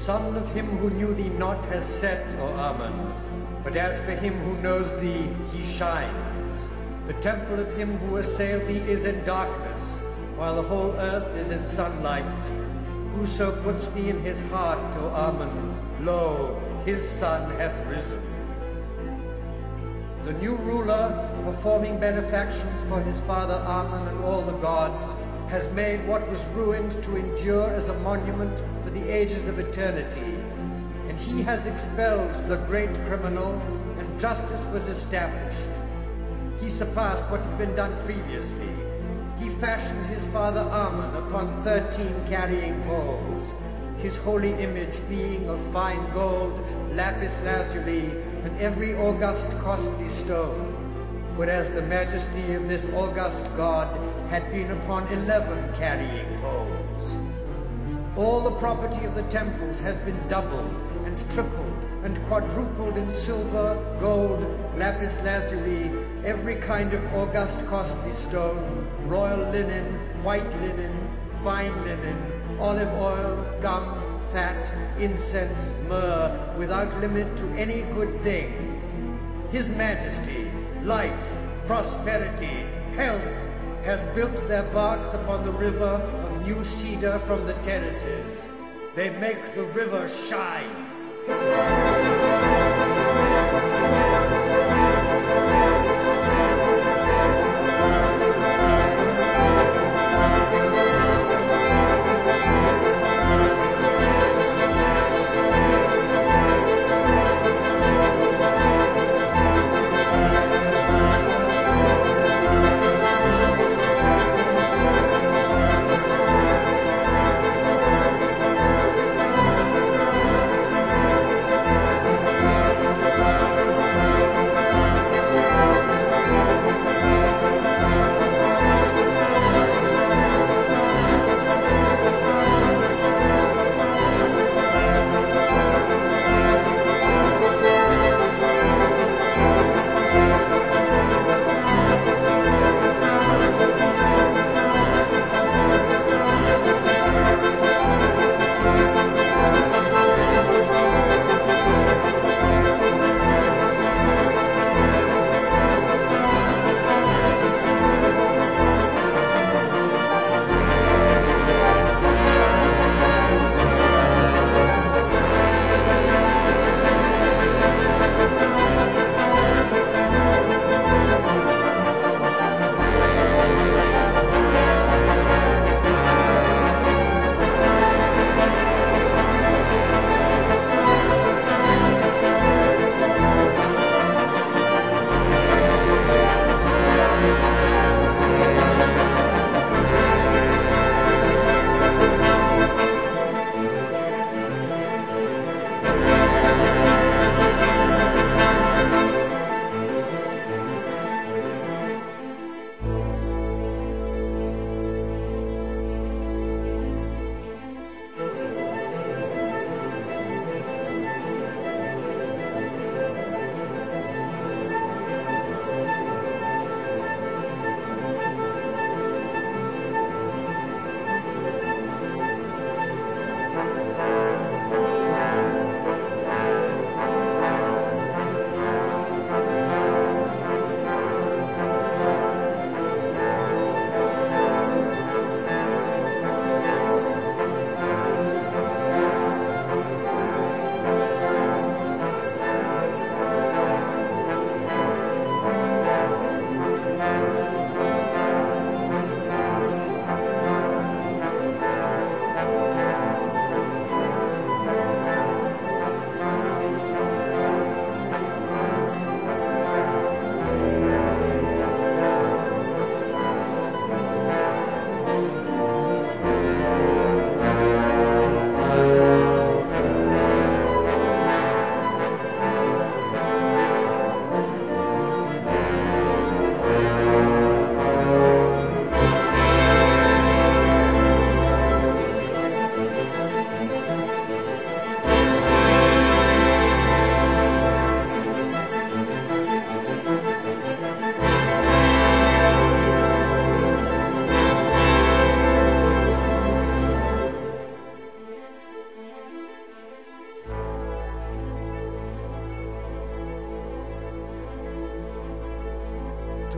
son of him who knew thee not has set, O Amun. But as for him who knows thee, he shines. The temple of him who assailed thee is in darkness, while the whole earth is in sunlight. Whoso puts thee in his heart, O Amun, lo, his sun hath risen. The new ruler, performing benefactions for his father Amun and all the gods, has made what was ruined to endure as a monument for the ages of eternity. And he has expelled the great criminal, and justice was established. He surpassed what had been done previously. He fashioned his father Amun upon 13 carrying poles, his holy image being of fine gold, lapis lazuli, and every august costly stone, whereas the majesty of this august god had been upon 11 carrying poles. All the property of the temples has been doubled and tripled and quadrupled in silver, gold, lapis lazuli, every kind of august costly stone, royal linen, white linen, fine linen, olive oil, gum, fat, incense, myrrh, without limit to any good thing. His Majesty, life, prosperity, health, has built their barks upon the river of new cedar from the terraces. They make the river shine.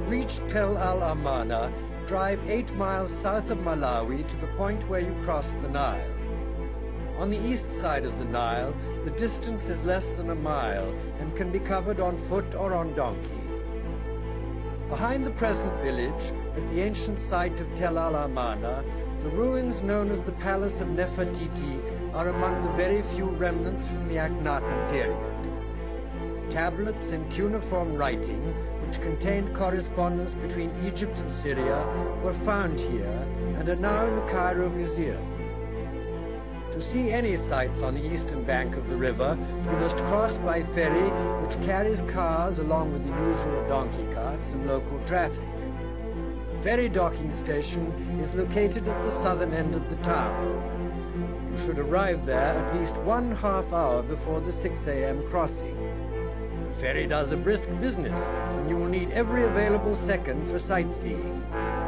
reach Tel Al Amarna, drive 8 miles south of Malawi to the point where you cross the Nile. On the east side of the Nile, the distance is less than a mile and can be covered on foot or on donkey. Behind the present village, at the ancient site of Tel Al Amarna, the ruins known as the Palace of Nefertiti are among the very few remnants from the Akhenaten period. Tablets in cuneiform writing, which contained correspondence between Egypt and Syria, were found here and are now in the Cairo Museum. To see any sights on the eastern bank of the river, you must cross by ferry, which carries cars along with the usual donkey carts and local traffic. The ferry docking station is located at the southern end of the town. You should arrive there at least 1/2 hour before the 6 a.m. crossing. The ferry does a brisk business, and you will need every available second for sightseeing.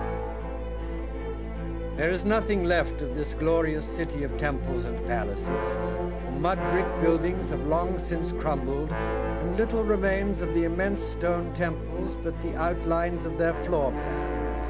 There is nothing left of this glorious city of temples and palaces. The mud brick buildings have long since crumbled, and little remains of the immense stone temples but the outlines of their floor plans.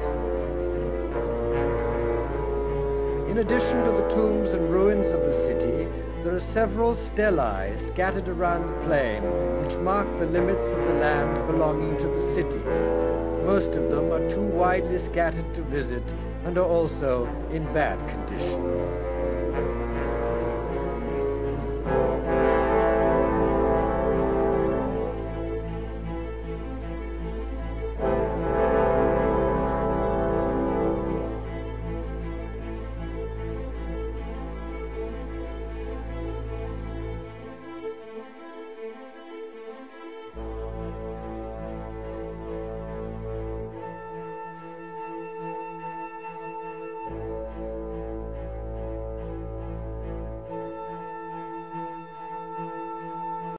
In addition to the tombs and ruins of the city, there are several stelae scattered around the plain which mark the limits of the land belonging to the city. Most of them are too widely scattered to visit and are also in bad condition.